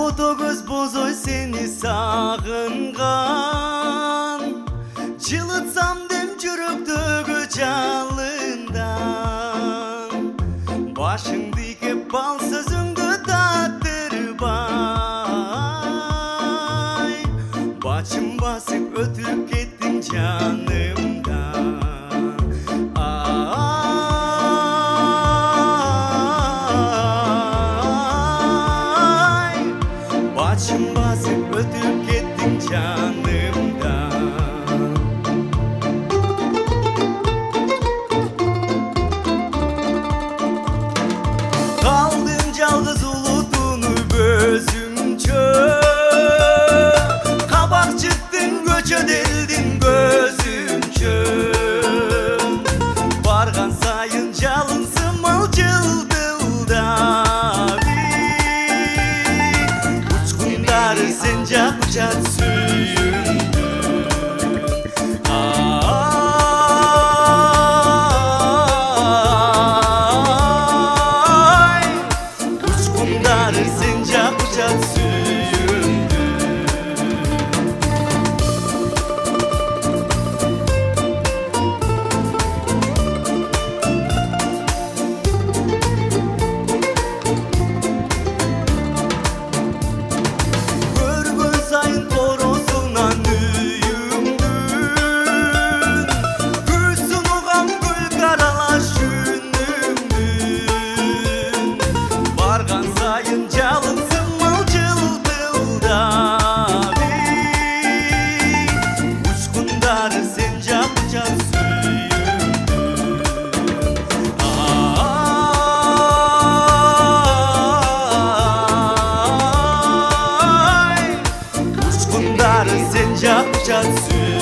Ботагөз бозой сени сагынган, жылытсам дем жүрөктөгү жалындан. Башыңды ийкеп бал сөзүңдү таттырбай, бачым басып өтүп кеттиң жанымдан. Бачым басып өтүп кеттиң жанымдан. Калдым жалгыз улутунуп өзүмчө, кабак чыктың көчөдө элдин көзүмчө. Барган сайын жалын сымал жылдылдап, учкундары сен жакчат сүйүмдү. Учкундары сен жакчат сүйүмдү. Көргөн сайын торосунан үйүмдүн, күз сунуган гүл каралаш үнүмдүн. Барган сайын жалын сымал жылдылдап, учкундары сен жакчат сүйүмдү. Учкундары сен жакчат сүйүмдү.